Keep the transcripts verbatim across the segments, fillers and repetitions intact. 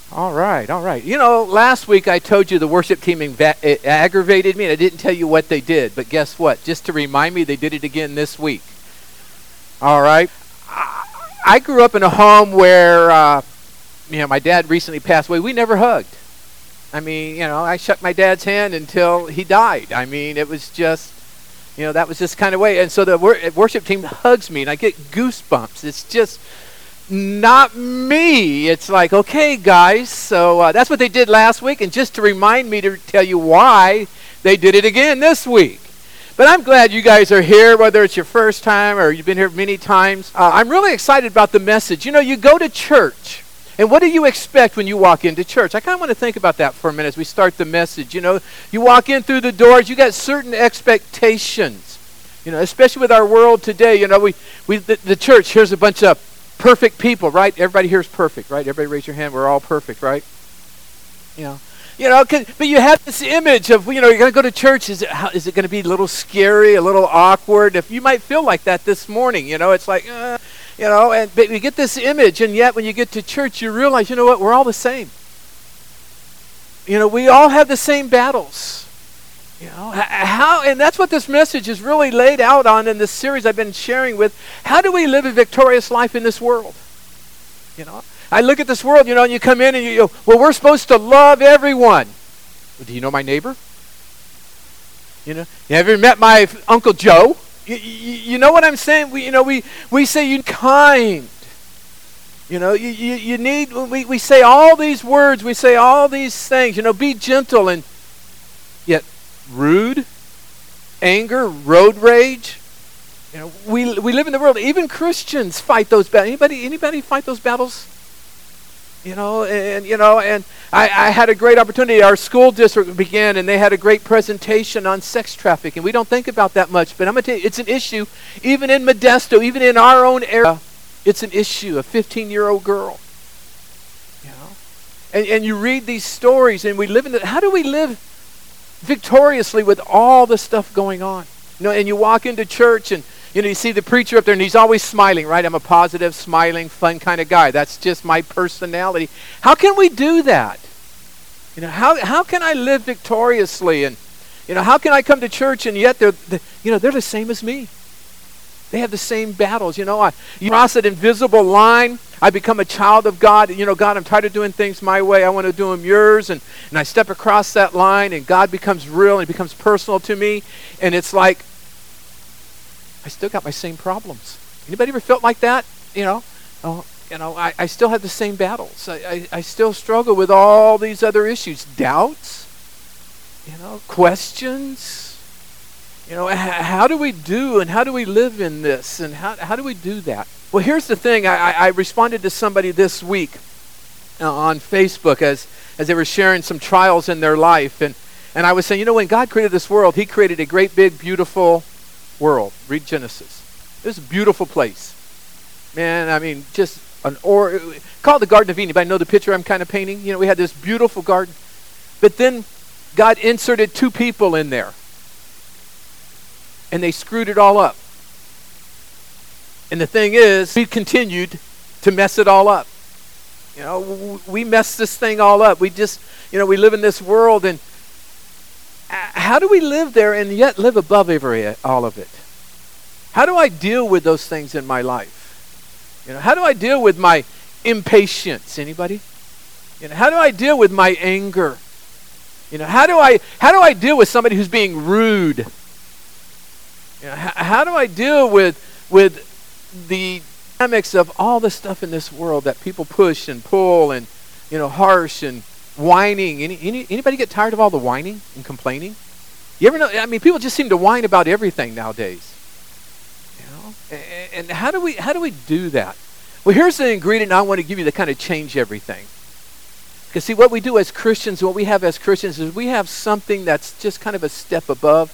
All right, all right. You know, last week I told you the worship team inva- it aggravated me, and I didn't tell you what they did. But guess what? Just to remind me, they did it again this week. All right. I, I grew up in a home where, uh, you know, my dad recently passed away. We never hugged. I mean, you know, I shook my dad's hand until he died. I mean, it was just, you know, that was just kind of way. And so the wor- worship team hugs me, and I get goosebumps. It's just not me. It's like, okay, guys. So uh, that's what they did last week. And just to remind me to tell you why they did it again this week. But I'm glad you guys are here, whether it's your first time or you've been here many times. Uh, I'm really excited about the message. You know, you go to church, and what do you expect when you walk into church? I kind of want to think about that for a minute as we start the message. You know, you walk in through the doors, you got certain expectations. You know, especially with our world today. You know, we, we the, the church, here's a bunch of perfect people, right? Everybody here is perfect, right? Everybody raise your hand. We're all perfect, right? You know, you know, but you have this image of, you know, you're going to go to church. Is it how, is it going to be a little scary, a little awkward? If you might feel like that this morning, you know, it's like, uh, you know, and but you get this image, and yet when you get to church, you realize, you know what? We're all the same. You know, we all have the same battles. You know, how, and that's what this message is really laid out on in this series I've been sharing with. How do we live a victorious life in this world? You know, I look at this world, you know, and you come in and you go, well, we're supposed to love everyone. Well, do you know my neighbor? You know, have you ever met my Uncle Joe? You, you, you know what I'm saying? We, you know, we, we say you kind. You know, you, you, you need, we, we say all these words, we say all these things, you know, be gentle, and yet rude, anger, road rage. You know, we we live in the world. Even Christians fight those battles. Anybody anybody fight those battles? You know, and you know, and I, I had a great opportunity. Our school district began, and they had a great presentation on sex trafficking. We don't think about that much, but I'm gonna tell you, it's an issue. Even in Modesto, even in our own area, it's an issue. A fifteen-year-old girl. You know, and and you read these stories, and we live in the. How do we live victoriously with all the stuff going on? You know, and you walk into church, and you know, you see the preacher up there, and he's always smiling, right? I'm a positive, smiling, fun kind of guy. That's just my personality. How can we do that? You know, how how can I live victoriously? And you know, how can I come to church and yet they're, the, you know, they're the same as me. They have the same battles. You know, I you cross that invisible line. I become a child of God. You know, God, I'm tired of doing things my way. I want to do them yours. And, and I step across that line, and God becomes real, and He becomes personal to me. And it's like, I still got my same problems. Anybody ever felt like that? You know, oh, you know, I, I still have the same battles. I, I, I still struggle with all these other issues. Doubts, you know, questions. You know, h- how do we do and how do we live in this? And how how do we do that? Well, here's the thing. I, I, I responded to somebody this week uh, on Facebook as, as they were sharing some trials in their life. And, and I was saying, you know, when God created this world, He created a great, big, beautiful world. Read Genesis. It was a beautiful place. Man, I mean, just an or call it the Garden of Eden. Anybody know the picture I'm kind of painting? You know, we had this beautiful garden. But then God inserted two people in there. And they screwed it all up. And the thing is, we continued to mess it all up. You know, w- we messed this thing all up. We just, you know, we live in this world, and how do we live there and yet live above every all of it? How do I deal with those things in my life? You know, how do I deal with my impatience? Anybody? You know, how do I deal with my anger? You know, how do I how do I deal with somebody who's being rude? You know, how, how do I deal with with the dynamics of all the stuff in this world that people push and pull and, you know, harsh and whining? Any, any anybody get tired of all the whining and complaining? You ever know? I mean, people just seem to whine about everything nowadays. You know, and, and how do we how do we do that? Well, here's the ingredient I want to give you to kind of change everything. Because see, what we do as Christians, what we have as Christians, is we have something that's just kind of a step above,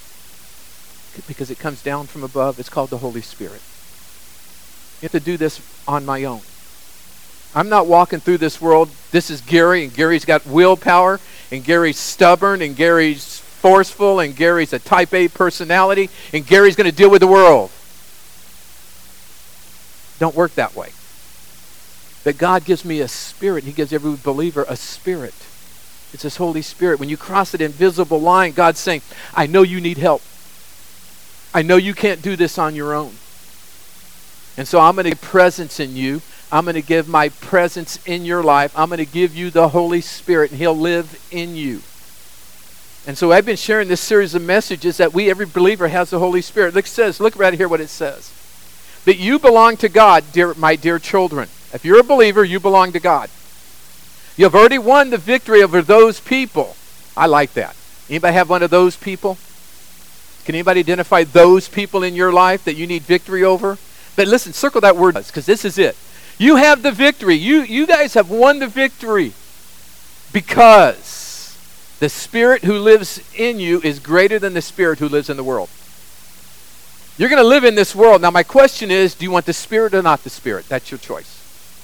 because it comes down from above. It's called the Holy Spirit. I have to do this on my own. I'm not walking through this world. This is Gary, and Gary's got willpower, and Gary's stubborn, and Gary's forceful, and Gary's a type A personality, and Gary's going to deal with the world. Don't work that way. But God gives me a spirit. He gives every believer a spirit. It's His Holy Spirit. When you cross that invisible line, God's saying, I know you need help. I know you can't do this on your own. And so I'm going to give presence in you. I'm going to give my presence in your life. I'm going to give you the Holy Spirit, and He'll live in you. And so I've been sharing this series of messages that we, every believer, has the Holy Spirit. Look, it says, look right here what it says. That you belong to God, dear, my dear children. If you're a believer, you belong to God. You've already won the victory over those people. I like that. Anybody have one of those people? Can anybody identify those people in your life that you need victory over? But listen, circle that word, because this is it. You have the victory. You, you guys have won the victory because the Spirit who lives in you is greater than the Spirit who lives in the world. You're going to live in this world. Now, my question is, do you want the Spirit or not the Spirit? That's your choice.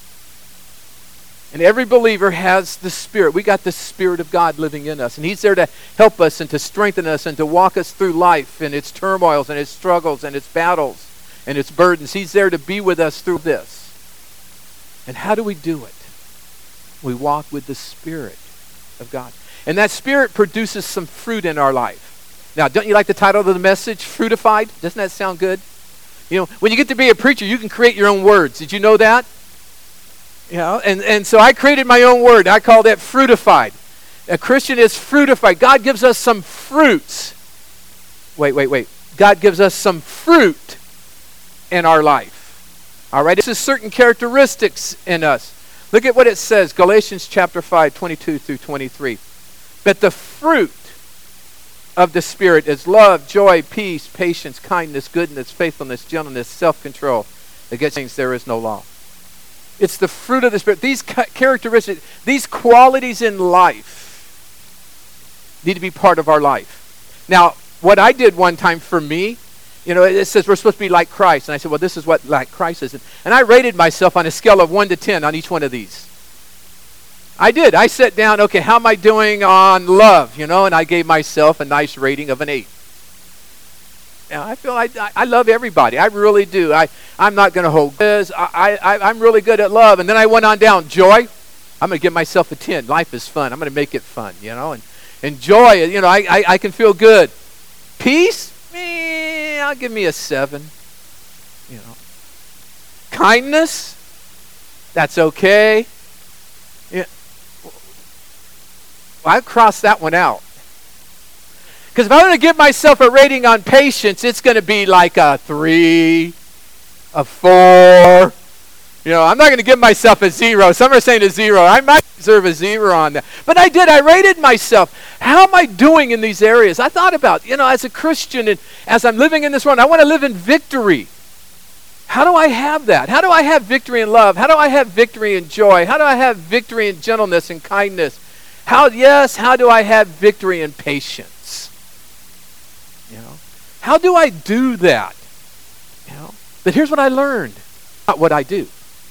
And every believer has the Spirit. We got the Spirit of God living in us. And He's there to help us and to strengthen us and to walk us through life and its turmoils and its struggles and its battles and its burdens. He's there to be with us through this. And how do we do it? We walk with the Spirit of God. And that Spirit produces some fruit in our life. Now, don't you like the title of the message, Fruitified? Doesn't that sound good? You know, when you get to be a preacher, you can create your own words. Did you know that? You know, and, and so I created my own word. I called it fruitified. A Christian is fruitified. God gives us some fruits. Wait, wait, wait. God gives us some fruit in our life. All right? This is certain characteristics in us. Look at what it says. Galatians chapter five, twenty-two through twenty-three. But the fruit of the Spirit is love, joy, peace, patience, kindness, goodness, faithfulness, gentleness, self-control. Against things there is no law. It's the fruit of the Spirit. These characteristics, these qualities in life need to be part of our life. Now, what I did one time for me, you know, it says we're supposed to be like Christ. And I said, well, this is what like Christ is. And I rated myself on a scale of one to ten on each one of these. I did. I sat down, okay, how am I doing on love? You know, and I gave myself a nice rating of an eight. Now, I feel I, I love everybody. I really do. I, I'm not going to hold this. I, I, I'm really good at love. And then I went on down. Joy, I'm going to give myself a ten. Life is fun. I'm going to make it fun, you know. And, and joy, you know, I, I, I can feel good. Peace, eh, I'll give me a seven. You know. Kindness, that's okay. Yeah. Well, I crossed that one out. Because if I'm going to give myself a rating on patience, it's going to be like a three, a four. You know, I'm not going to give myself a zero. Some are saying a zero. I might deserve a zero on that. But I did. I rated myself. How am I doing in these areas? I thought about, you know, as a Christian and as I'm living in this world, I want to live in victory. How do I have that? How do I have victory in love? How do I have victory in joy? How do I have victory in gentleness and kindness? How, yes, how do I have victory in patience? You know, how do I do that? You know, but here's what I learned. Not what I do.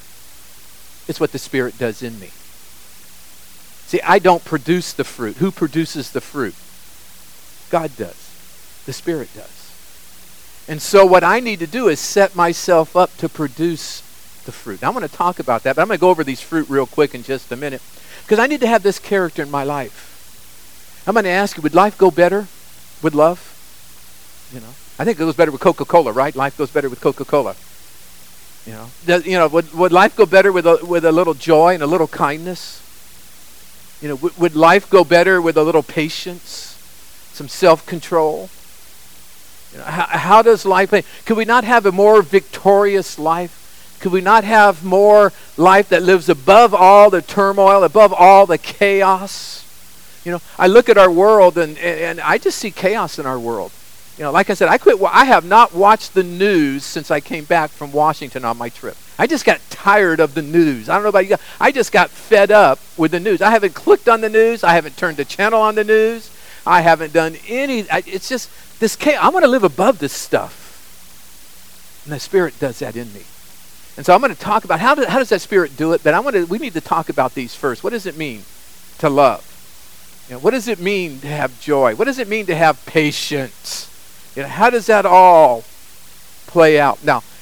It's what the Spirit does in me. See, I don't produce the fruit. Who produces the fruit? God does. The Spirit does. And so what I need to do is set myself up to produce the fruit. Now, I'm going to talk about that, but I'm going to go over these fruit real quick in just a minute because I need to have this character in my life. I'm going to ask you, would life go better with love? You know, I think it goes better with Coca-Cola, right? Life goes better with Coca-Cola. You know, Does, you know, would would life go better with a with a little joy and a little kindness? You know, w- would life go better with a little patience, some self-control? You know, how, how does life? Could we not have a more victorious life? Could we not have more life that lives above all the turmoil, above all the chaos? You know, I look at our world and and, and I just see chaos in our world. You know, like I said, I quit. I have not watched the news since I came back from Washington on my trip. I just got tired of the news. I don't know about you guys. I just got fed up with the news. I haven't clicked on the news. I haven't turned the channel on the news. I haven't done any. I, it's just this chaos. I want to live above this stuff, and the Spirit does that in me. And so I'm going to talk about how, do, how does that Spirit do it. But I want to. We need to talk about these first. What does it mean to love? You know, what does it mean to have joy? What does it mean to have patience? You know, how does that all play out? Now,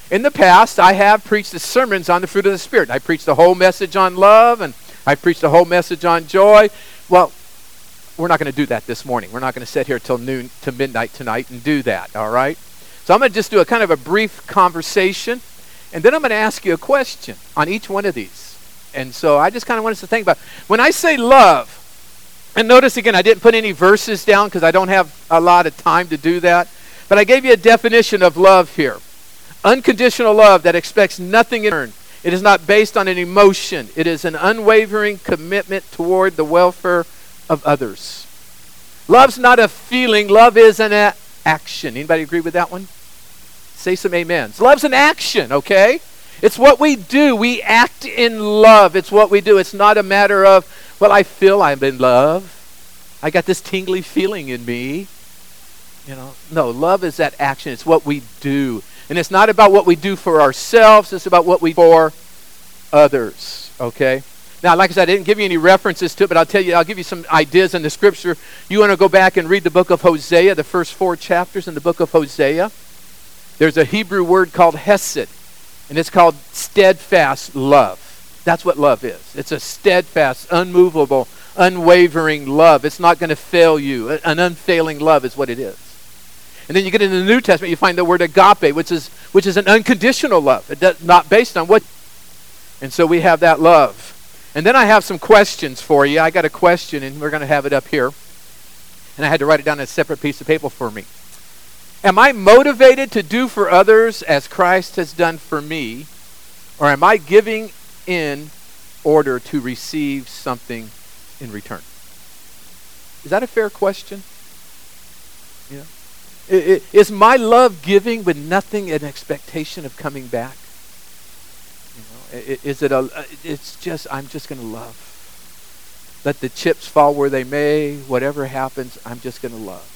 In the past, I have preached the sermons on the fruit of the Spirit. I preached the whole message on love, and I preached the whole message on joy. Well, we're not going to do that this morning. We're not going to sit here till noon to midnight tonight and do that, all right? So I'm going to just do a kind of a brief conversation, and then I'm going to ask you a question on each one of these. And so I just kind of want us to think about, when I say love, and notice again, I didn't put any verses down because I don't have a lot of time to do that, but I gave you a definition of love here. Unconditional love that expects nothing in return. It is not based on an emotion. It is an unwavering commitment toward the welfare of others. Love's not a feeling. Love is an a- action. Anybody agree with that one? Say some amens. Love's an action, okay? It's what we do. We act in love. It's what we do. It's not a matter of, well, I feel I'm in love. I got this tingly feeling in me. You know, no, love is that action. It's what we do. And it's not about what we do for ourselves. It's about what we do for others, okay? Now, like I said, I didn't give you any references to it, but I'll tell you, I'll give you some ideas in the scripture. You want to go back and read the book of Hosea, the first four chapters in the book of Hosea. There's a Hebrew word called hesed, and it's called steadfast love. That's what love is. It's a steadfast, unmovable, unwavering love. It's not going to fail you. An unfailing love is what it is. And then you get into the New Testament, you find the word agape, which is which is an unconditional love. It does, not based on what. And so we have that love. And then I have some questions for you. I got a question, and we're going to have it up here. And I had to write it down on a separate piece of paper for me. Am I motivated to do for others as Christ has done for me? Or am I giving in order to receive something in return? Is that a fair question? Yeah. Is my love giving with nothing in expectation of coming back? You know, is it a? It's just I'm just going to love. Let the chips fall where they may. Whatever happens, I'm just going to love.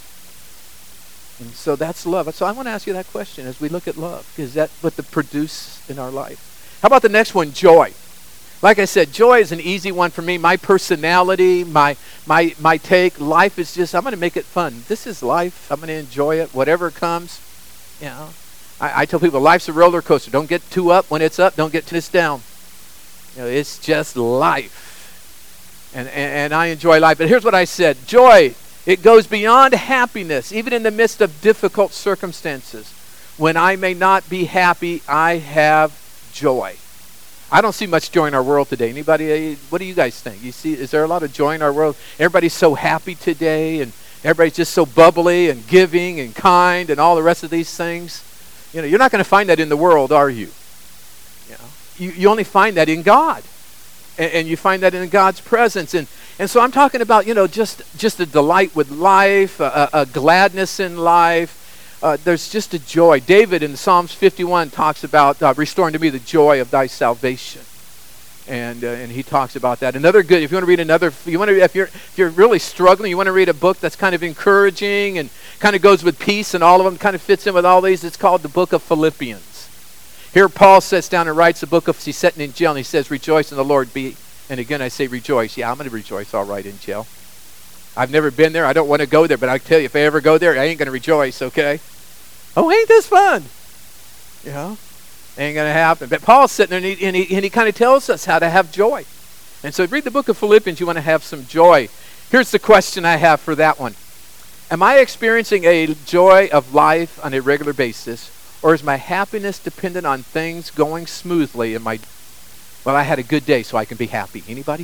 And so that's love. So I want to ask you that question as we look at love. Is that what the produce in our life? How about the next one? Joy. Like I said, joy is an easy one for me. My personality, my my my take, life is just, I'm going to make it fun. This is life. I'm going to enjoy it, whatever comes. You know, I, I tell people, life's a roller coaster. Don't get too up when it's up. Don't get too down. You know, it's just life. And, and, and I enjoy life. But here's what I said. Joy, it goes beyond happiness, even in the midst of difficult circumstances. When I may not be happy, I have joy. I don't see much joy in our world today. Anybody, what do you guys think? You see, is there a lot of joy in our world? Everybody's so happy today, and everybody's just so bubbly and giving and kind and all the rest of these things. You know, you're not going to find that in the world, are you? You know, you, you only find that in God. And, and you find that in God's presence. And and so I'm talking about, you know, just, just a delight with life, a, a, a gladness in life. Uh, there's just a joy. David in Psalms fifty-one talks about uh, restoring to me the joy of thy salvation, and uh, and he talks about that. Another good. If you want to read another, you want to if you're if you're really struggling, you want to read a book that's kind of encouraging and kind of goes with peace, and all of them kind of fits in with all these. It's called the Book of Philippians. Here Paul sits down and writes a book of. He's sitting in jail and he says, "Rejoice in the Lord." Be and again I say rejoice. Yeah, I'm going to rejoice. All right in jail. I've never been there. I don't want to go there, but I tell you, if I ever go there, I ain't going to rejoice, okay? Oh, ain't this fun? You know, ain't going to happen. But Paul's sitting there, and he, and he, and he kind of tells us how to have joy. And so read the book of Philippians, you want to have some joy. Here's the question I have for that one. Am I experiencing a joy of life on a regular basis, or is my happiness dependent on things going smoothly in my... Well, I had a good day, so I can be happy. Anybody?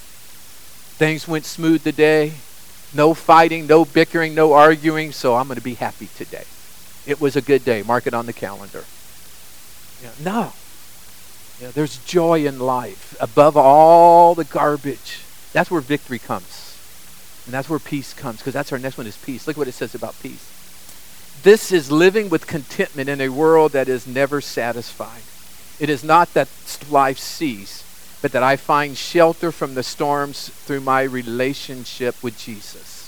Things went smooth today. No fighting, no bickering, no arguing, so I'm going to be happy today. It was a good day. Mark it on the calendar. You know, no. You know, there's joy in life above all the garbage. That's where victory comes. And that's where peace comes, because that's our next one is peace. Look what it says about peace. This is living with contentment in a world that is never satisfied. It is not that life cease, but that I find shelter from the storms through my relationship with Jesus.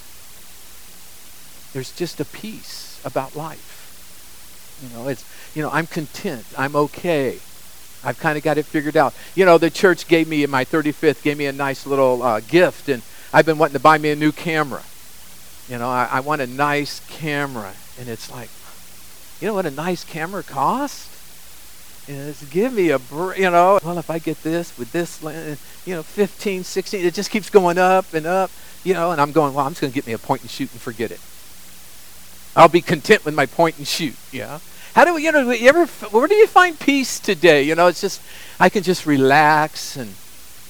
There's just a peace about life. You know, it's, you know, I'm content. I'm okay. I've kind of got it figured out. You know, the church gave me, in my thirty-fifth, gave me a nice little uh, gift, and I've been wanting to buy me a new camera. You know, I, I want a nice camera. And it's like, you know what a nice camera costs? You know, just give me a break, you know. Well, if I get this with this, you know, fifteen, sixteen, it just keeps going up and up, you know, and I'm going, well, I'm just going to get me a point and shoot and forget it. I'll be content with my point and shoot, yeah. How do we, you know, you ever, where do you find peace today? You know, it's just, I can just relax and,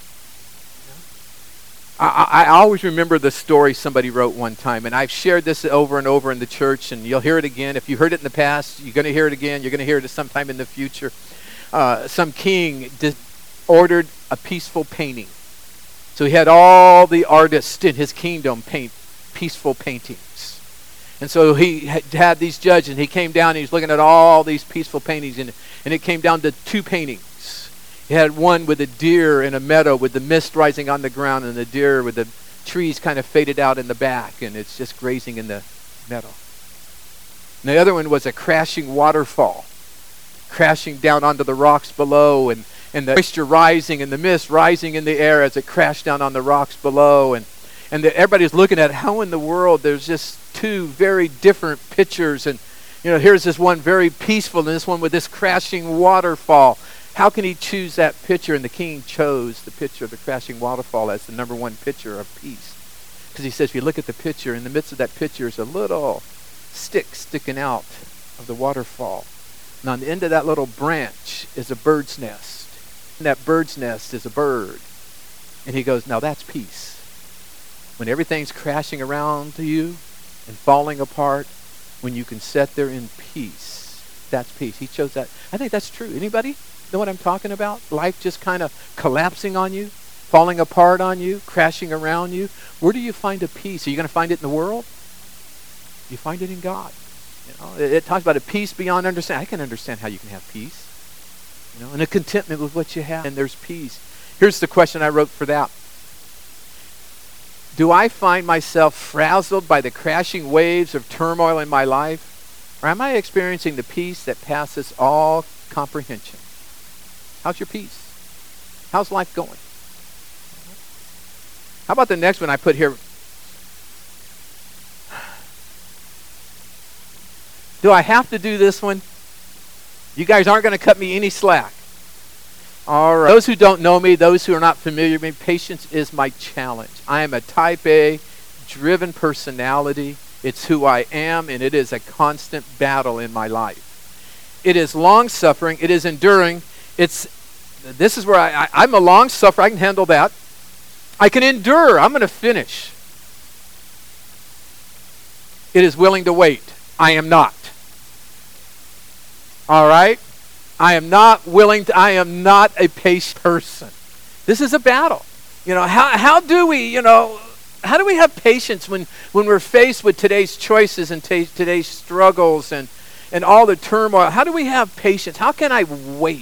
I, I always remember the story somebody wrote one time, and I've shared this over and over in the church, and you'll hear it again. If you heard it in the past, you're going to hear it again. You're going to hear it sometime in the future. Uh, some king did, ordered a peaceful painting. So he had all the artists in his kingdom paint peaceful paintings. And so he had, had these judges, and he came down, and he was looking at all these peaceful paintings, and, and it came down to two paintings. He had one with a deer in a meadow with the mist rising on the ground, and the deer with the trees kind of faded out in the back, and it's just grazing in the meadow. And the other one was a crashing waterfall, crashing down onto the rocks below, and, and the moisture rising and the mist rising in the air as it crashed down on the rocks below. And, and the, everybody's looking at how in the world there's just two very different pictures. And, you know, here's this one very peaceful, and this one with this crashing waterfall. How can he choose that picture? And the king chose the picture of the crashing waterfall as the number one picture of peace. Because he says, if you look at the picture, in the midst of that picture is a little stick sticking out of the waterfall. And on the end of that little branch is a bird's nest. And that bird's nest is a bird. And he goes, now that's peace. When everything's crashing around to you and falling apart, when you can sit there in peace, that's peace. He chose that. I think that's true. Anybody know what I'm talking about? Life just kind of collapsing on you, falling apart on you, crashing around you. Where do you find a peace? Are you going to find it in the world? You find it in God. You know, it, it talks about a peace beyond understanding. I can understand how you can have peace. You know, and a contentment with what you have. And there's peace. Here's the question I wrote for that. Do I find myself frazzled by the crashing waves of turmoil in my life? Or am I experiencing the peace that passes all comprehension? How's your peace? How's life going? How about the next one I put here? Do I have to do this one? You guys aren't going to cut me any slack. All right. Those who don't know me, those who are not familiar with me, patience is my challenge. I am a type A, driven personality. It's who I am, and it is a constant battle in my life. It is long-suffering. It is enduring. It's This is where I, I, I'm a long sufferer. I can handle that. I can endure. I'm going to finish. It is willing to wait. I am not. All right? I am not willing to, I am not a patient person. This is a battle. You know, how how do we, you know, how do we have patience when, when we're faced with today's choices and t- today's struggles and, and all the turmoil? How do we have patience? How can I wait?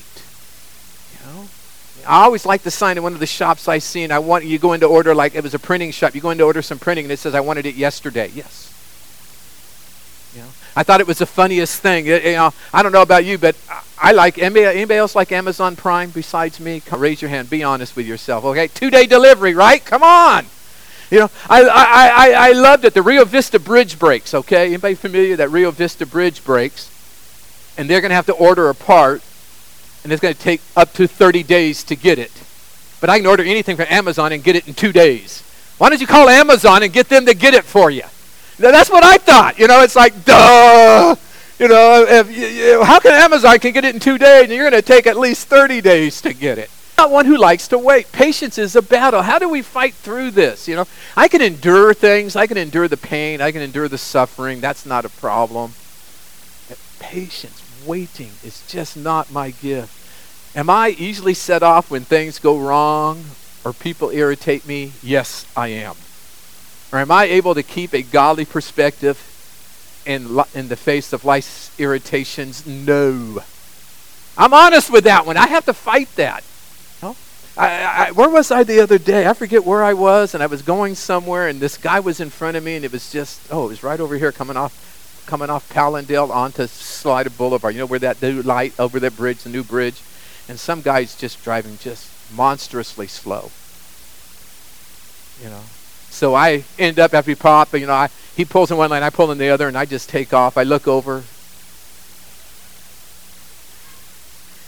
I always like the sign in one of the shops I see, and I want you go in to order, like it was a printing shop. You go in to order some printing, and it says, I wanted it yesterday. Yes. You know, I thought it was the funniest thing. It, you know, I don't know about you, but I, I like, anybody, anybody else like Amazon Prime besides me? Come, raise your hand. Be honest with yourself, okay? Two-day delivery, right? Come on. You know, I, I, I, I loved it. The Rio Vista Bridge breaks, okay? Anybody familiar that Rio Vista Bridge breaks? And they're going to have to order a part. And it's going to take up to thirty days to get it. But I can order anything from Amazon and get it in two days. Why don't you call Amazon and get them to get it for you? Now, that's what I thought. You know, it's like, duh. You know, if you, you, how can Amazon can get it in two days and you're going to take at least thirty days to get it? I'm not one who likes to wait. Patience is a battle. How do we fight through this? You know, I can endure things. I can endure the pain. I can endure the suffering. That's not a problem. But patience, waiting is just not my gift. Am I easily set off when things go wrong or people irritate me? Yes, I am. Or am I able to keep a godly perspective in, in the face of life's irritations? No. I'm honest with that one. I have to fight that. No? I, I, where was I the other day? I forget where I was, and I was going somewhere, and this guy was in front of me, and it was just, oh, it was right over here coming off coming off Pallandale onto Slider Boulevard. You know where that new light over that bridge, the new bridge? And some guy's just driving just monstrously slow. You know. So I end up after we pop, you know, I, he pulls in one lane, I pull in the other, and I just take off. I look over.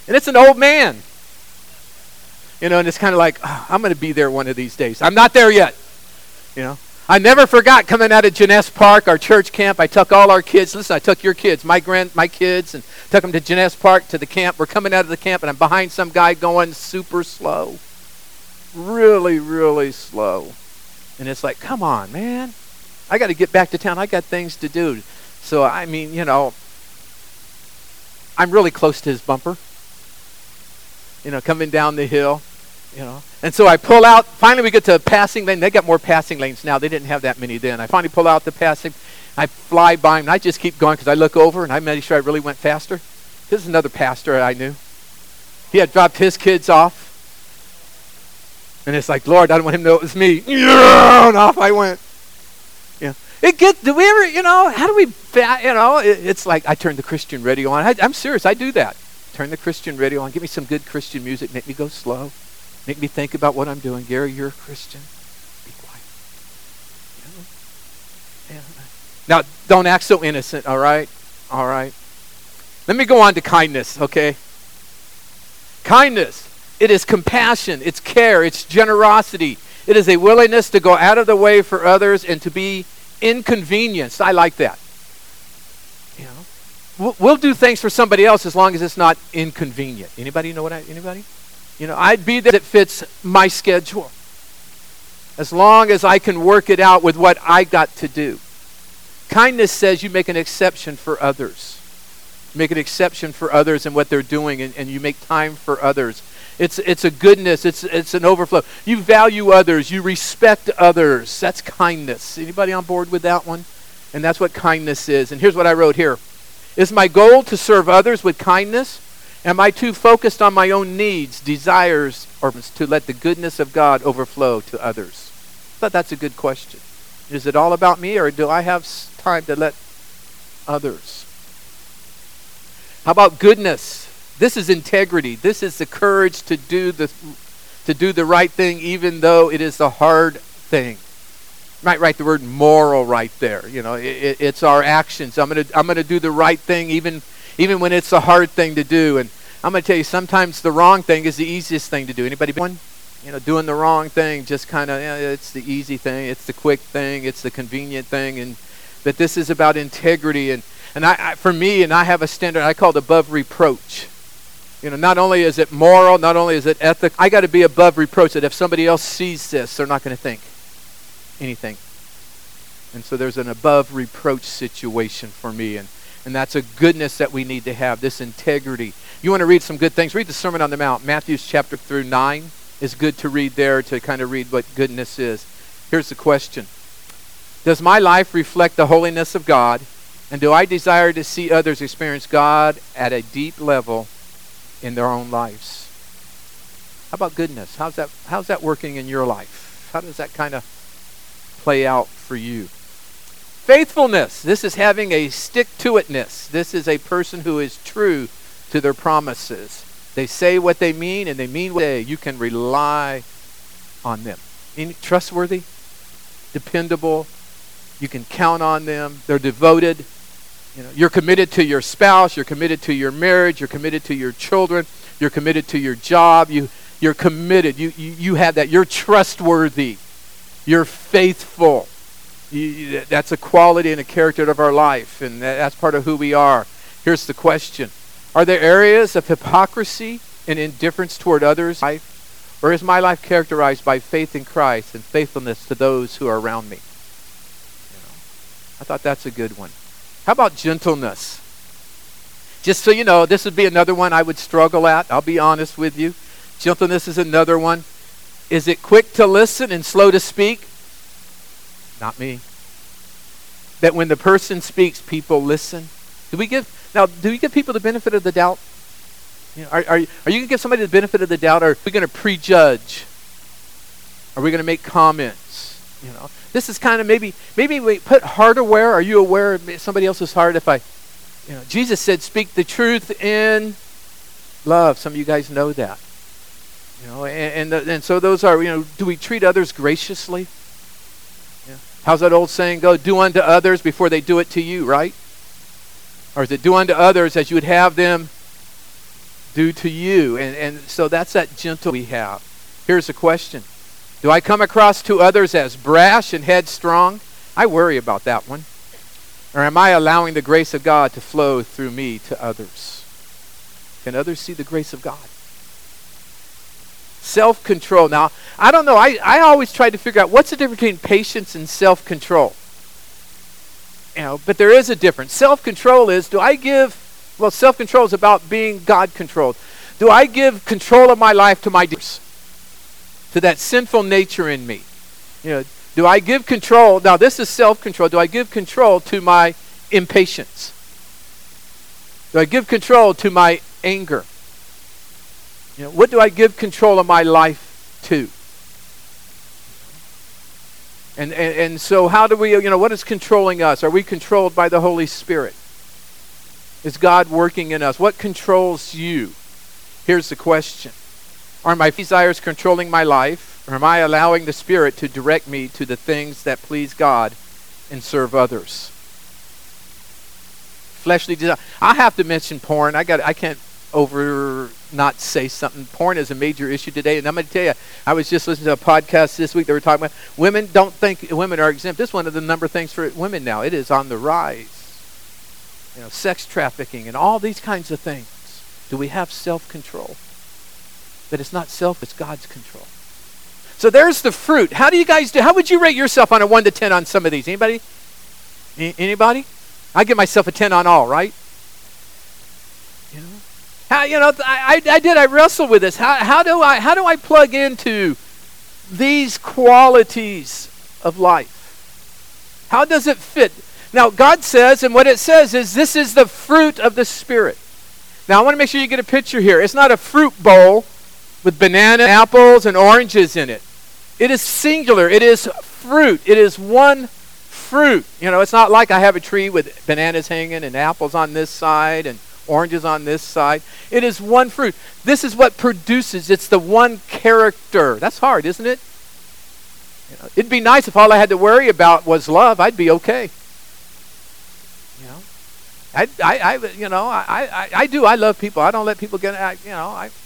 And it's an old man. You know, and it's kind of like, oh, I'm going to be there one of these days. I'm not there yet. You know, I never forgot coming out of Jeunesse Park, our church camp. I took all our kids. Listen, I took your kids, my grand, my kids, and took them to Jeunesse Park to the camp. We're coming out of the camp, and I'm behind some guy going super slow. Really, really slow. And it's like, come on, man. I got to get back to town. I got things to do. So, I mean, you know, I'm really close to his bumper. You know, coming down the hill, you know. And so I pull out. Finally, we get to a passing lane. They got more passing lanes now. They didn't have that many then. I finally pull out the passing. I fly by him, and I just keep going because I look over, and I made sure I really went faster. This is another pastor I knew. He had dropped his kids off. And it's like, Lord, I don't want him to know it was me. And off I went. Yeah. It gets, do we ever, you know, how do we, you know, it, it's like I turn the Christian radio on. I, I'm serious, I do that. Turn the Christian radio on. Give me some good Christian music. Make me go slow. Make me think about what I'm doing. Gary, you're a Christian. Be quiet. You know? Yeah. Now, don't act so innocent, all right? All right. Let me go on to kindness, okay? Kindness. It is compassion. It's care. It's generosity. It is a willingness to go out of the way for others and to be inconvenienced. I like that. You know? We'll, we'll do things for somebody else as long as it's not inconvenient. Anybody know what I, anybody? You know, I'd be there that fits my schedule. As long as I can work it out with what I got to do. Kindness says you make an exception for others. You make an exception for others and what they're doing, and, and you make time for others. It's it's a goodness. It's it's an overflow. You value others. You respect others. That's kindness. Anybody on board with that one? And that's what kindness is. And here's what I wrote here. Is my goal to serve others with kindness? Am I too focused on my own needs, desires, or to let the goodness of God overflow to others? I thought that's a good question. Is it all about me, or do I have time to let others? How about goodness? This is integrity. This is the courage to do the to do the right thing, even though it is a hard thing. You might write the word moral right there. You know, it, it, it's our actions. I'm gonna I'm gonna do the right thing, even even when it's a hard thing to do. And I'm gonna tell you, sometimes the wrong thing is the easiest thing to do. Anybody been one? You know, doing the wrong thing, just kind of, you know, it's the easy thing, it's the quick thing, it's the convenient thing, and that this is about integrity. And and I, I for me, and I have a standard I call it above reproach. You know, not only is it moral, not only is it ethical, I got to be above reproach that if somebody else sees this, they're not going to think anything. And so there's an above reproach situation for me, and, and that's a goodness that we need to have, this integrity. You want to read some good things? Read the Sermon on the Mount. Matthew's chapter through nine is good to read there to kind of read what goodness is. Here's the question. Does my life reflect the holiness of God, and do I desire to see others experience God at a deep level in their own lives? How about goodness? How's that how's that working in your life? How does that kind of play out for you? Faithfulness. This is having a stick-to-itness. This is a person who is true to their promises. They say what they mean, and they mean what they say. You can rely on them. Any, trustworthy, dependable. You can count on them. They're devoted. You know, you're committed to your spouse, you're committed to your marriage, you're committed to your children, you're committed to your job, you, you're committed, you, you, you have that, you're trustworthy, you're faithful. You, that's a quality and a character of our life, and that, that's part of who we are. Here's the question. Are there areas of hypocrisy and indifference toward others' life, or is my life characterized by faith in Christ and faithfulness to those who are around me? You know, I thought that's a good one. How about gentleness? Just so you know, this would be another one I would struggle at. I'll be honest with you. Gentleness is another one. Is it quick to listen and slow to speak? Not me. That when the person speaks, people listen. Do we give now? Do we give people the benefit of the doubt? You know, are are you, are you going to give somebody the benefit of the doubt, or are we going to prejudge? Are we going to make comments? You know. This is kind of maybe, maybe we put heart aware. Are you aware of somebody else's heart? If I, you know, Jesus said, speak the truth in love. Some of you guys know that. You know, and and, and so those are, you know, do we treat others graciously? Yeah. How's that old saying go? Do unto others before they do it to you, right? Or is it do unto others as you would have them do to you. And, and so that's that gentle we have. Here's a question. Do I come across to others as brash and headstrong? I worry about that one. Or am I allowing the grace of God to flow through me to others? Can others see the grace of God? Self-control. Now, I don't know. I, I always try to figure out what's the difference between patience and self-control. You know, but there is a difference. Self-control is, do I give, well, self-control is about being God-controlled. Do I give control of my life to my deeds? To that sinful nature in me? You know, do I give control, now this is self-control, do I give control to my impatience? Do I give control to my anger? You know, what do I give control of my life to? And, and and so how do we, you know, what is controlling us? Are we controlled by the Holy Spirit? Is God working in us? What controls you? Here's the question. Are my desires controlling my life? Or am I allowing the Spirit to direct me to the things that please God and serve others? Fleshly desire. I have to mention porn. I got. I can't over not say something. Porn is a major issue today, and I'm going to tell you, I was just listening to a podcast this week. They were talking about women don't think women are exempt. This is one of the number of things for women now. It is on the rise. You know, sex trafficking and all these kinds of things. Do we have self-control? But it's not self, it's God's control. So there's the fruit. How do you guys do? How would you rate yourself on a one to ten on some of these? Anybody? A- anybody? I give myself a ten on all, right? You know, how you know? I, I I did. I wrestled with this. How how do I how do I plug into these qualities of life? How does it fit? Now God says, and what it says is, this is the fruit of the Spirit. Now I want to make sure you get a picture here. It's not a fruit bowl with banana, apples, and oranges in it. It is singular. It is fruit. It is one fruit. You know, it's not like I have a tree with bananas hanging and apples on this side and oranges on this side. It is one fruit. This is what produces. It's the one character. That's hard, isn't it? You know, it'd be nice if all I had to worry about was love. I'd be okay. You know, I, I, I you know, I, I, I do. I love people. I don't let people get. I, you know, I.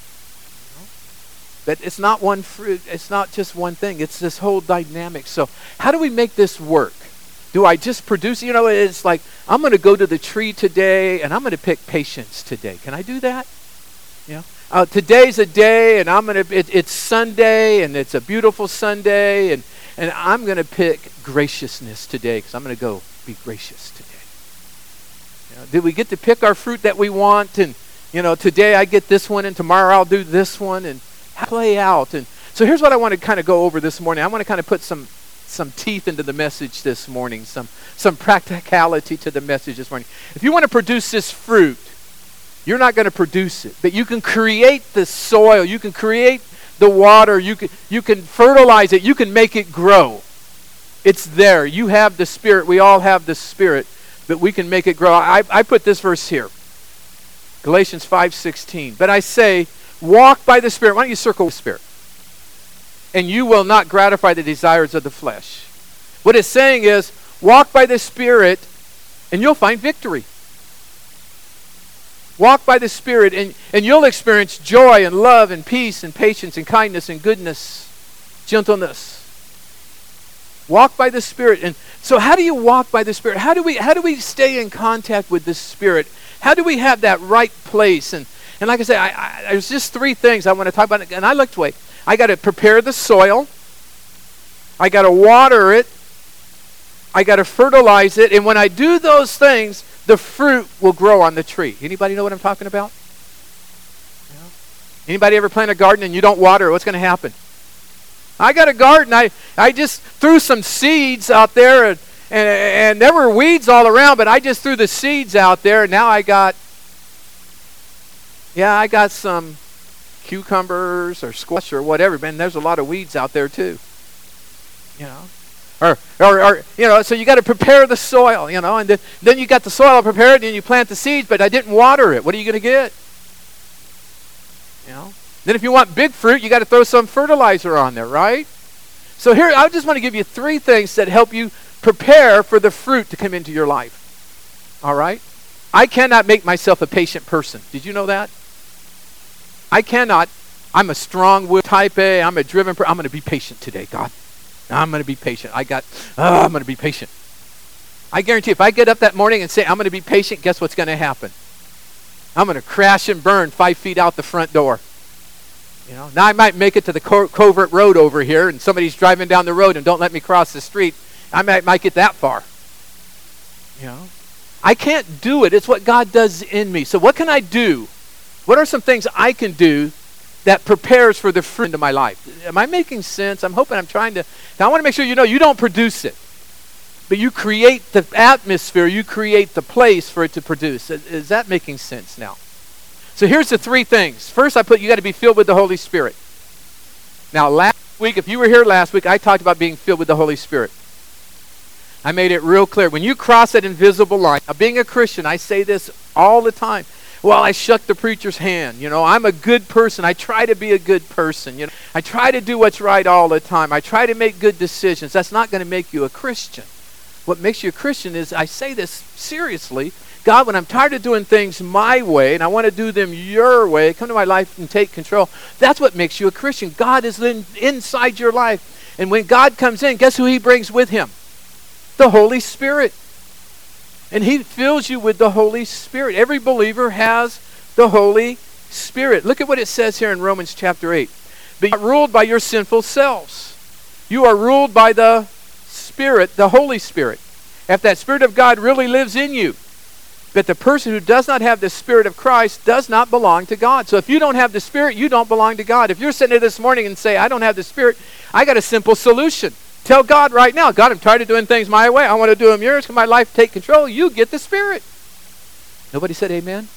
But it's not one fruit. It's not just one thing. It's this whole dynamic. So how do we make this work? Do I just produce? You know, it's like, I'm going to go to the tree today, and I'm going to pick patience today. Can I do that? You know, uh, today's a day, and I'm going to. It, it's Sunday, and it's a beautiful Sunday, and and I'm going to pick graciousness today because I'm going to go be gracious today. You know, did we get to pick our fruit that we want? And you know, today I get this one, and tomorrow I'll do this one, and play out. And so here's what I want to kind of go over this morning. I want to kind of put some some teeth into the message this morning, some some practicality to the message this morning. If you want to produce this fruit, you're not going to produce it, but you can create the soil, you can create the water, you can you can fertilize it, you can make it grow. It's there. You have the Spirit. We all have the Spirit, but we can make it grow. I, I put this verse here. Galatians five sixteen. But I say, walk by the Spirit. Why don't you circle the Spirit? And you will not gratify the desires of the flesh. What it's saying is, walk by the Spirit and you'll find victory. Walk by the Spirit and, and you'll experience joy and love and peace and patience and kindness and goodness, gentleness. Walk by the Spirit. And so how do you walk by the Spirit? How do we how do we stay in contact with the Spirit? How do we have that right place? And And like I said, I, I, there's just three things I want to talk about. And I looked away. I got to prepare the soil. I got to water it. I got to fertilize it. And when I do those things, the fruit will grow on the tree. Anybody know what I'm talking about? Yeah. Anybody ever plant a garden and you don't water it? What's going to happen? I got a garden. I, I just threw some seeds out there. And, and, and there were weeds all around. But I just threw the seeds out there. And now I got... Yeah, I got some cucumbers or squash or whatever, man. There's a lot of weeds out there too. You know, or or, or you know, so you got to prepare the soil, you know, and then, then you got the soil prepared and you plant the seeds, but I didn't water it. What are you going to get? You know. Then if you want big fruit, you got to throw some fertilizer on there, right? So here, I just want to give you three things that help you prepare for the fruit to come into your life. All right? I cannot make myself a patient person. Did you know that? I cannot. I'm a strong-willed type A. I'm a driven person. I'm going to be patient today, God. I'm going to be patient. I got, oh, I'm going to be patient. I guarantee if I get up that morning and say, I'm going to be patient, guess what's going to happen? I'm going to crash and burn five feet out the front door. You know, now I might make it to the co- covert road over here, and somebody's driving down the road and don't let me cross the street. I might, might get that far. You know, I can't do it. It's what God does in me. So what can I do? What are some things I can do that prepares for the fruit into my life? Am I making sense? I'm hoping I'm trying to. Now I want to make sure you know you don't produce it, but you create the atmosphere. You create the place for it to produce. Is, is that making sense now? So here's the three things. First, I put you got to be filled with the Holy Spirit. Now, last week, if you were here last week, I talked about being filled with the Holy Spirit. I made it real clear. When you cross that invisible line, now being a Christian, I say this all the time. Well, I shook the preacher's hand. You know, I'm a good person. I try to be a good person. You know, I try to do what's right all the time. I try to make good decisions. That's not going to make you a Christian. What makes you a Christian is, I say this seriously, God, when I'm tired of doing things my way and I want to do them your way, come to my life and take control. That's what makes you a Christian. God is in, inside your life. And when God comes in, guess who he brings with him? The Holy Spirit. And he fills you with the Holy Spirit. Every believer has the Holy Spirit. Look at what it says here in Romans chapter eight. But you're not ruled by your sinful selves. You are ruled by the Spirit, the Holy Spirit. If that Spirit of God really lives in you, but the person who does not have the Spirit of Christ does not belong to God. So if you don't have the Spirit, you don't belong to God. If you're sitting there this morning and say, I don't have the Spirit, I got a simple solution. Tell God right now, God, I'm tired of doing things my way. I want to do them yours. Can my life take control? You get the Spirit. Nobody said amen?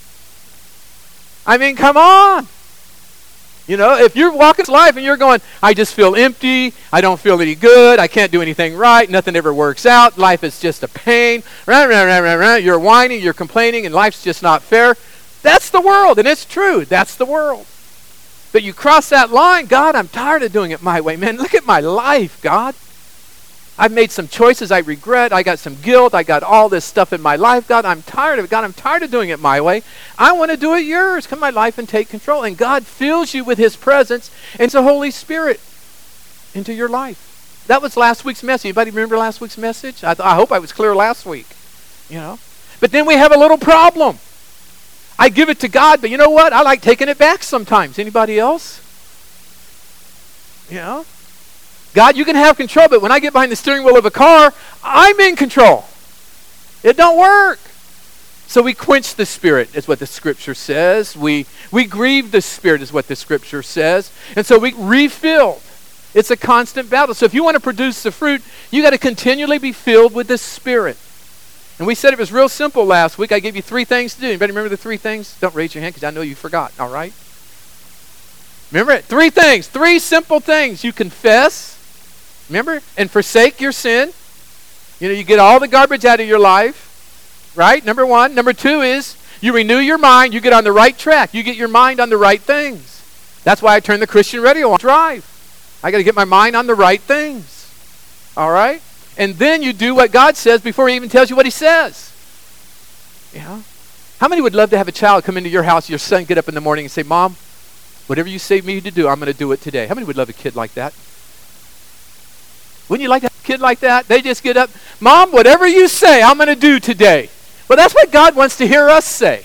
I mean, come on. You know, if you're walking this life and you're going, I just feel empty, I don't feel any good, I can't do anything right, nothing ever works out, life is just a pain, rah, rah, rah, rah, rah, you're whining, you're complaining, and life's just not fair. That's the world, and it's true. That's the world. But you cross that line, God, I'm tired of doing it my way. Man, look at my life, God. I've made some choices I regret. I got some guilt. I got all this stuff in my life. God, I'm tired of it. God, I'm tired of doing it my way. I want to do it yours. Come my life and take control. And God fills you with his presence and the Holy Spirit into your life. That was last week's message. Anybody remember last week's message? I, th- I hope I was clear last week. You know. But then we have a little problem. I give it to God, but you know what? I like taking it back sometimes. Anybody else? You know? God, you can have control, but when I get behind the steering wheel of a car, I'm in control. It don't work. So we quench the Spirit, is what the Scripture says. We we grieve the Spirit, is what the Scripture says. And so we refill. It's a constant battle. So if you want to produce the fruit, you got to continually be filled with the Spirit. And we said it was real simple last week. I gave you three things to do. Anybody remember the three things? Don't raise your hand because I know you forgot, all right? Remember it? Three things. Three simple things. You confess. Remember? And forsake your sin. You know, you get all the garbage out of your life. Right? Number one. Number two is you renew your mind. You get on the right track. You get your mind on the right things. That's why I turn the Christian radio on. Drive. I got to get my mind on the right things. All right? And then you do what God says before he even tells you what he says. Yeah. How many would love to have a child come into your house, your son get up in the morning and say, Mom, whatever you say me to do, I'm going to do it today. How many would love a kid like that? Wouldn't you like to have a kid like that? They just get up, Mom, whatever you say, I'm going to do today. Well, that's what God wants to hear us say.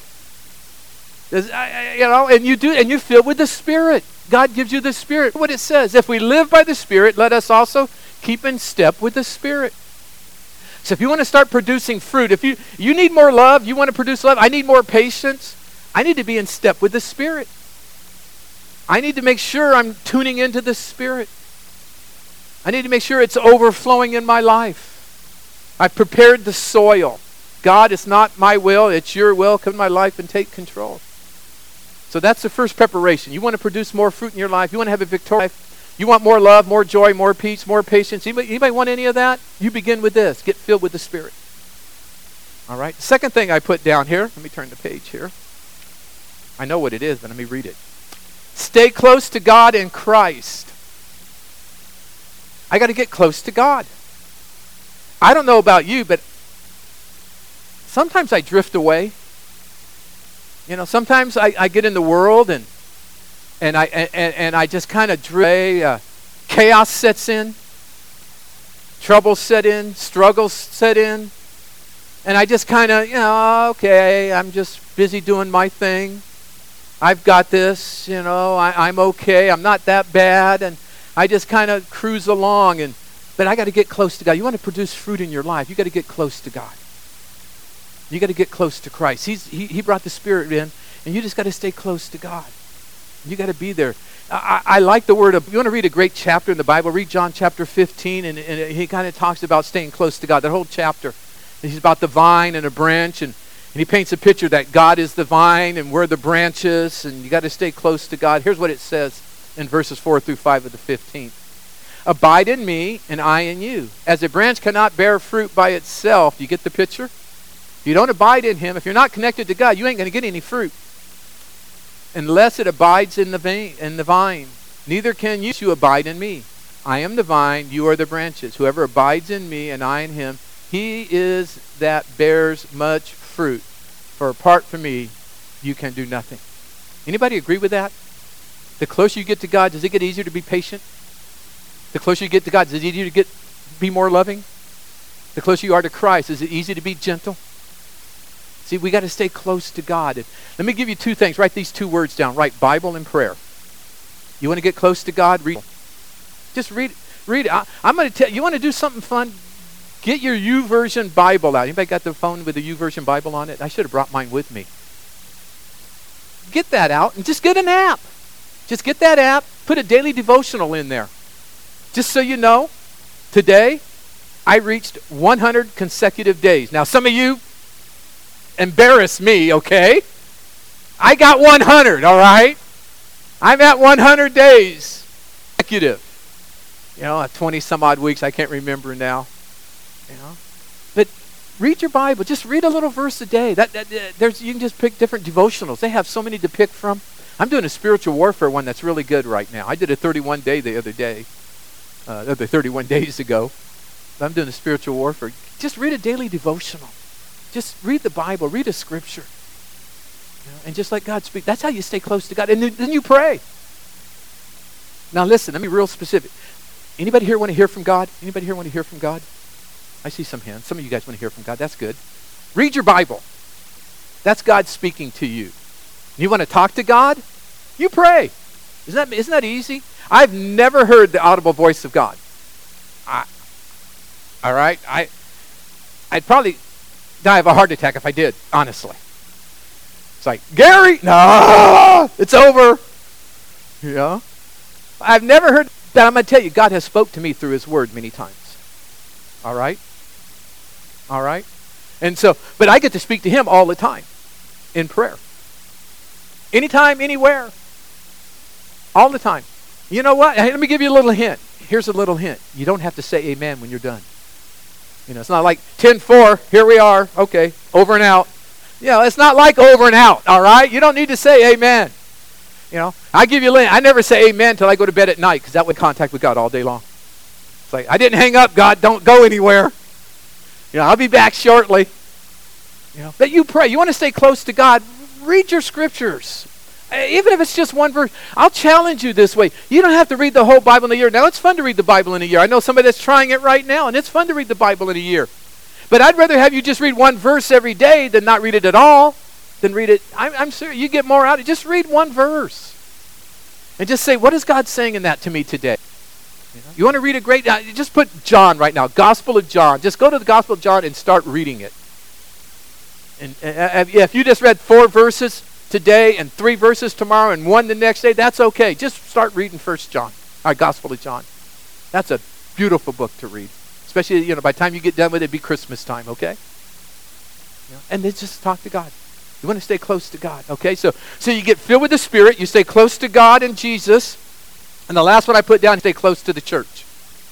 You know, and you do, and you fill with the Spirit. God gives you the Spirit. What it says, if we live by the Spirit, let us also keep in step with the Spirit. So if you want to start producing fruit, if you, you need more love, you want to produce love, I need more patience, I need to be in step with the Spirit. I need to make sure I'm tuning into the Spirit. I need to make sure it's overflowing in my life. I've prepared the soil. God, it's not my will, it's your will. Come in my life and take control. So that's the first preparation. You want to produce more fruit in your life. You want to have a victorious life. You want more love, more joy, more peace, more patience. Anybody, anybody want any of that? You begin with this. Get filled with the Spirit. All right. The second thing I put down here. Let me turn the page here. I know what it is, but let me read it. Stay close to God in Christ. I got to get close to God. I don't know about you, but sometimes I drift away. You know, sometimes I, I get in the world and and I and, and I just kind of drift. Uh, chaos sets in, trouble set in, struggles set in, and I just kind of, you know, okay, I'm just busy doing my thing. I've got this, you know, I, I'm okay. I'm not that bad, and I just kind of cruise along. And but I got to get close to God. You want to produce fruit in your life, you got to get close to God. You got to get close to Christ. He's he, he brought the Spirit in, and you just got to stay close to God. You got to be there. I, I like the word of, you want to read a great chapter in the Bible, read John chapter fifteen, and, and he kind of talks about staying close to God. That whole chapter, he's about the vine and a branch, and, and he paints a picture that God is the vine and we're the branches, and you got to stay close to God. Here's what it says in verses four through five of the fifteenth. Abide in me, and I in you. As a branch cannot bear fruit by itself. Do you get the picture? If you don't abide in him, if you're not connected to God, you ain't going to get any fruit unless it abides in the vine, in the vine. Neither can you abide in me. I am the vine, you are the branches. Whoever abides in me and I in him, he is that bears much fruit. For apart from me, you can do nothing. Anybody agree with that? The closer you get to God, does it get easier to be patient? The closer you get to God, is it easier to get be more loving? The closer you are to Christ, is it easy to be gentle? See, we got to stay close to God. And let me give you two things. Write these two words down. Write Bible and prayer. You want to get close to God? Read. Just read. Read. I, I'm going to tell you. You want to do something fun? Get your YouVersion Bible out. Anybody got the phone with the YouVersion Bible on it? I should have brought mine with me. Get that out and just get an app. Just get that app. Put a daily devotional in there. Just so you know, today I reached one hundred consecutive days. Now, some of you embarrass me, okay? I got one hundred, all right? I'm at one hundred days consecutive. You know, twenty some odd weeks, I can't remember now. You know, but read your Bible. Just read a little verse a day. That, that, that there's you can just pick different devotionals. They have so many to pick from. I'm doing a spiritual warfare one that's really good right now. I did a thirty-one day the other day, uh, the other thirty-one days ago. I'm doing a spiritual warfare. Just read a daily devotional. Just read the Bible. Read a scripture, you know, and just let God speak. That's how you stay close to God. And then, then you pray. Now listen. Let me be real specific. Anybody here want to hear from God? Anybody here want to hear from God? I see some hands. Some of you guys want to hear from God. That's good. Read your Bible. That's God speaking to you. You want to talk to God? You pray. Isn't that, isn't that easy? I've never heard the audible voice of God. I, all right? I, I'd probably die of a heart attack if I did, honestly. It's like, Gary, no, it's over. You know? I've never heard that. I'm going to tell you, God has spoke to me through his word many times. All right? All right? And so, but I get to speak to him all the time in prayer. Anytime, anywhere. All the time. You know what? Hey, let me give you a little hint. Here's a little hint. You don't have to say amen when you're done. You know, it's not like ten four, here we are, okay, over and out. You know, it's not like over and out, all right? You don't need to say amen. You know, I give you a hint. I never say amen until I go to bed at night because that would contact with God all day long. It's like, I didn't hang up, God, don't go anywhere. You know, I'll be back shortly. You know, but you pray. You want to stay close to God, read your scriptures. Even if it's just one verse, I'll challenge you this way. You don't have to read the whole Bible in a year. Now, it's fun to read the Bible in a year. I know somebody that's trying it right now, and it's fun to read the Bible in a year. But I'd rather have you just read one verse every day than not read it at all, than read it. I'm, I'm serious. You get more out of it. Just read one verse. And just say, what is God saying in that to me today? You know? You want to read a great, uh, just put John right now, Gospel of John. Just go to the Gospel of John and start reading it. And uh, if you just read four verses today and three verses tomorrow and one the next day, that's okay. Just start reading First John, our Gospel of John. That's a beautiful book to read. Especially, you know, by the time you get done with it, it'd be Christmas time, okay? You know, and then just talk to God. You want to stay close to God, okay? So, so you get filled with the Spirit, you stay close to God and Jesus, and the last one I put down, stay close to the church.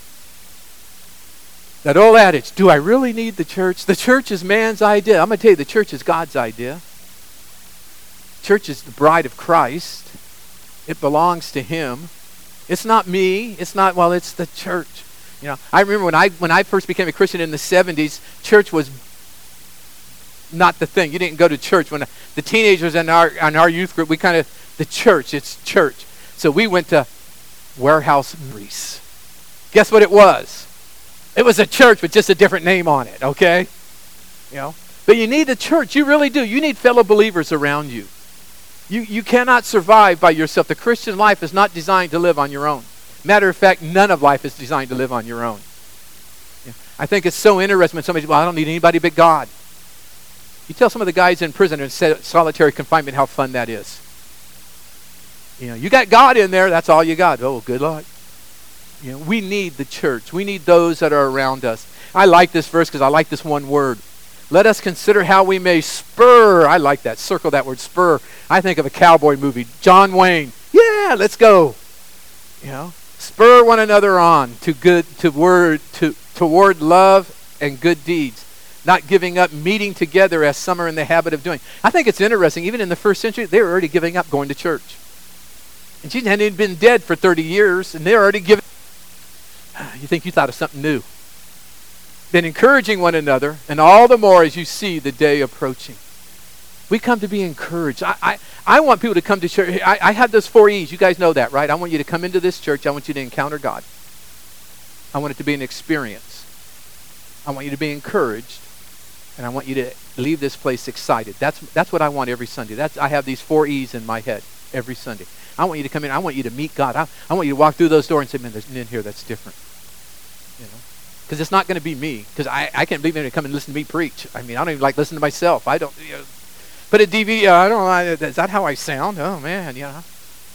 That old adage, do I really need the church? The church is man's idea. I'm going to tell you, the church is God's idea. Church is the bride of Christ. It belongs to him. It's not me. It's not, well, it's the church. You know, I remember when I when I first became a Christian in the seventies, church was not the thing. You didn't go to church. When the teenagers in our in our youth group, we kind of, the church, it's church. So we went to Warehouse Greece. Guess what it was? It was a church with just a different name on it, okay? You know, but you need a church. You really do. You need fellow believers around you. You you cannot survive by yourself. The Christian life is not designed to live on your own. Matter of fact, none of life is designed to live on your own. Yeah. I think it's so interesting when somebody says, well, I don't need anybody but God. You tell some of the guys in prison in solitary confinement how fun that is. You know, you got God in there, that's all you got. Oh, good luck. You know, we need the church. We need those that are around us. I like this verse because I like this one word. Let us consider how we may spur. I like that. Circle that word, spur. I think of a cowboy movie. John Wayne. Yeah, let's go. You know, spur one another on to good, to word, to toward love and good deeds. Not giving up meeting together as some are in the habit of doing. I think it's interesting. Even in the first century, they were already giving up going to church. And Jesus hadn't even been dead for thirty years, and they're already giving. You think you thought of something new. Been encouraging one another, and all the more as you see the day approaching. We come to be encouraged. I, I, I want people to come to church. I, I have those four E's. You guys know that, right? I want you to come into this church. I want you to encounter God. I want it to be an experience. I want you to be encouraged, and I want you to leave this place excited. That's that's what I want every Sunday. That's I have these four E's in my head every Sunday. I want you to come in. I want you to meet God. I, I want you to walk through those doors and say, man, there's in here that's different. You know, because it's not going to be me. Because I, I can't believe anybody to come and listen to me preach. I mean, I don't even like listening to myself. I don't, you know, put a D V D, uh, I don't know, is that how I sound? Oh, man, yeah. You know.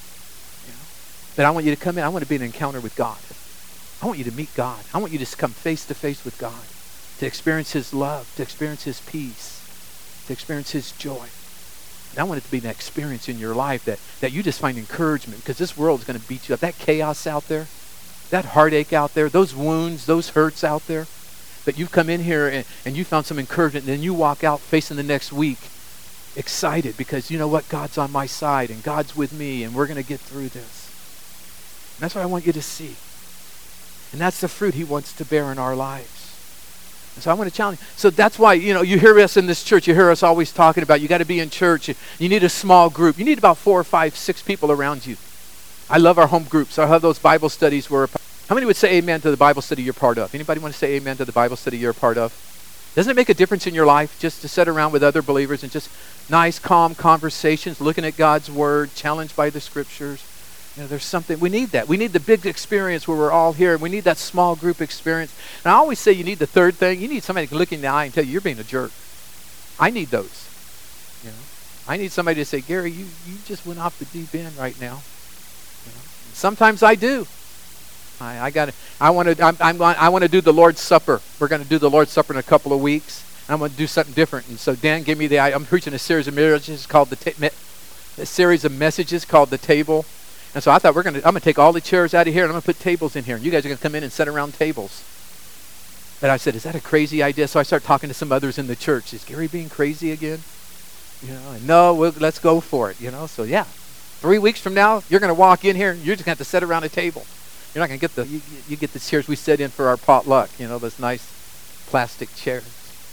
But I want you to come in. I want to be in an encounter with God. I want you to meet God. I want you to come face to face with God. To experience His love. To experience His peace. To experience His joy. And I want it to be an experience in your life that, that you just find encouragement. Because this world is going to beat you up. That chaos out there. That heartache out there, those wounds, those hurts out there, that you've come in here and, and you found some encouragement, and then you walk out facing the next week excited because you know what? God's on my side and God's with me and we're going to get through this. And that's what I want you to see. And that's the fruit He wants to bear in our lives. And so I want to challenge you. So that's why, you know, you hear us in this church, you hear us always talking about you got to be in church. You, you need a small group. You need about four or five, six people around you. I love our home groups. I love those Bible studies where... How many would say amen to the Bible study you're part of? Anybody want to say amen to the Bible study you're a part of? Doesn't it make a difference in your life just to sit around with other believers and just nice, calm conversations, looking at God's Word, challenged by the Scriptures? You know, there's something, we need that. We need the big experience where we're all here. We need that small group experience. And I always say you need the third thing. You need somebody to look in the eye and tell you you're being a jerk. I need those. You know, I need somebody to say, Gary, you, you just went off the deep end right now. You know, sometimes I do. I, I got. I want to. I'm, I'm. I want to do the Lord's Supper. We're going to do the Lord's Supper in a couple of weeks. I'm going to do something different. And so Dan gave me the. I'm preaching a series of messages called the. Ta- me, a series of messages called the Table. And so I thought we're going to. I'm going to take all the chairs out of here and I'm going to put tables in here. And you guys are going to come in and sit around tables. But I said, is that a crazy idea? So I started talking to some others in the church. Is Gary being crazy again? You know. And no. We'll, let's go for it. You know. So yeah, three weeks from now, you're going to walk in here. And you're just going to have to sit around a table. You're not going to get the, you, you get the chairs we sit in for our potluck, you know, those nice plastic chairs,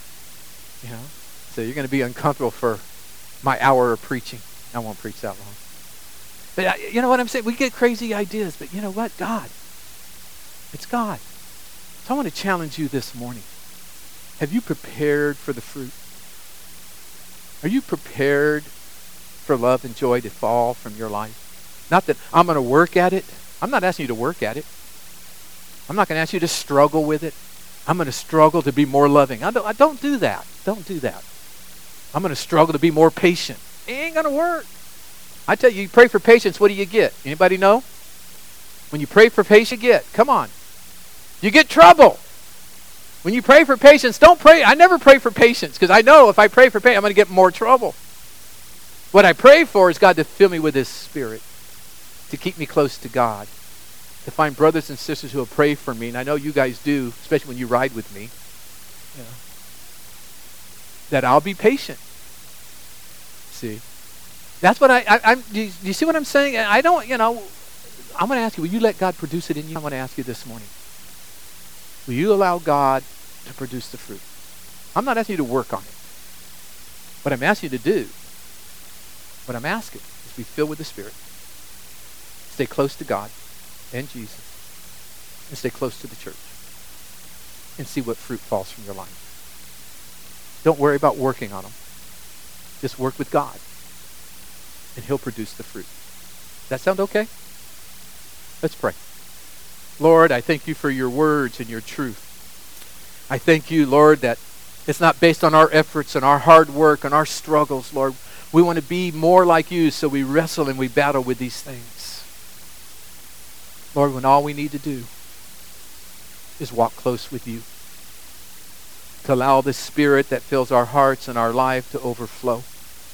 you know. So you're going to be uncomfortable for my hour of preaching. I won't preach that long. But uh, you know what I'm saying? We get crazy ideas, but you know what? God. It's God. So I want to challenge you this morning. Have you prepared for the fruit? Are you prepared for love and joy to fall from your life? Not that I'm going to work at it. I'm not asking you to work at it. I'm not going to ask you to struggle with it. I'm going to struggle to be more loving. I don't, I don't do that. Don't do that. I'm going to struggle to be more patient. It ain't going to work. I tell you, you pray for patience, what do you get? Anybody know? When you pray for patience, you get. Come on. You get trouble. When you pray for patience, don't pray. I never pray for patience because I know if I pray for patience, I'm going to get more trouble. What I pray for is God to fill me with His Spirit. To keep me close to God, to find brothers and sisters who will pray for me, and I know you guys do, especially when you ride with me, you know, that I'll be patient. See, that's what I, I I'm. Do you, do you see what I'm saying? I don't, you know, I'm going to ask you, will you let God produce it in you? I want to ask you this morning, will you allow God to produce the fruit? I'm not asking you to work on it. What I'm asking you to do, what I'm asking is be filled with the Spirit. stay close to God and Jesus, and stay close to the church, and see what fruit falls from your life. Don't worry about working on them. Just work with God, and he'll produce the fruit. That sound okay? Let's pray. Lord, I thank you for your words and your truth. I thank you, Lord, that it's not based on our efforts and our hard work and our struggles, Lord. We want to be more like you, so we wrestle and we battle with these things. Lord, when all we need to do is walk close with you, to allow the Spirit that fills our hearts and our life to overflow,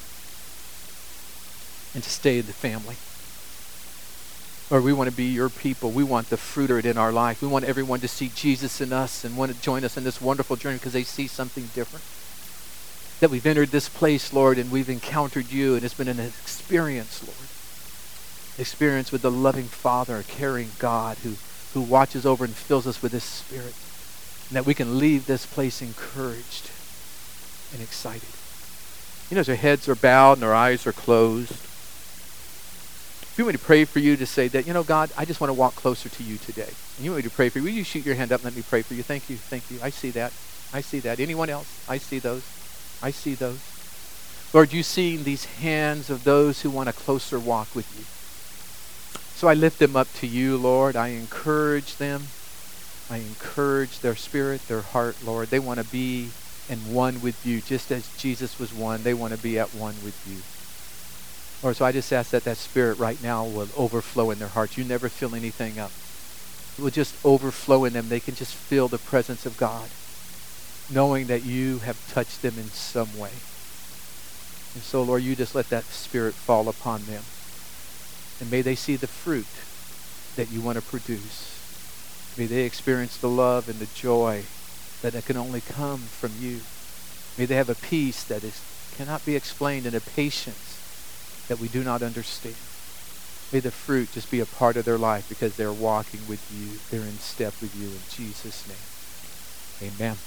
and to stay in the family. Lord, we want to be your people. We want the fruit of it in our life. We want everyone to see Jesus in us and want to join us in this wonderful journey because they see something different. That we've entered this place, Lord, and we've encountered you, and it's been an experience, Lord. Experience with the loving Father, a caring God who, who watches over and fills us with his Spirit. And that we can leave this place encouraged and excited. You know, as our heads are bowed and our eyes are closed, if you want me to pray for you to say that, you know, God, I just want to walk closer to you today. And you want me to pray for you, will you shoot your hand up and let me pray for you? Thank you, thank you. I see that. I see that. Anyone else? I see those. I see those. Lord, you see these hands of those who want a closer walk with you. So I lift them up to you, Lord. I encourage them. I encourage their spirit, their heart, Lord. They want to be in one with you, just as Jesus was one. They want to be at one with you. Lord, so I just ask that that Spirit right now will overflow in their hearts. You never fill anything up. It will just overflow in them. They can just feel the presence of God, knowing that you have touched them in some way. And so, Lord, you just let that Spirit fall upon them. And may they see the fruit that you want to produce. May they experience the love and the joy that it can only come from you. May they have a peace that is cannot be explained and a patience that we do not understand. May the fruit just be a part of their life because they're walking with you. They're in step with you in Jesus' name. Amen.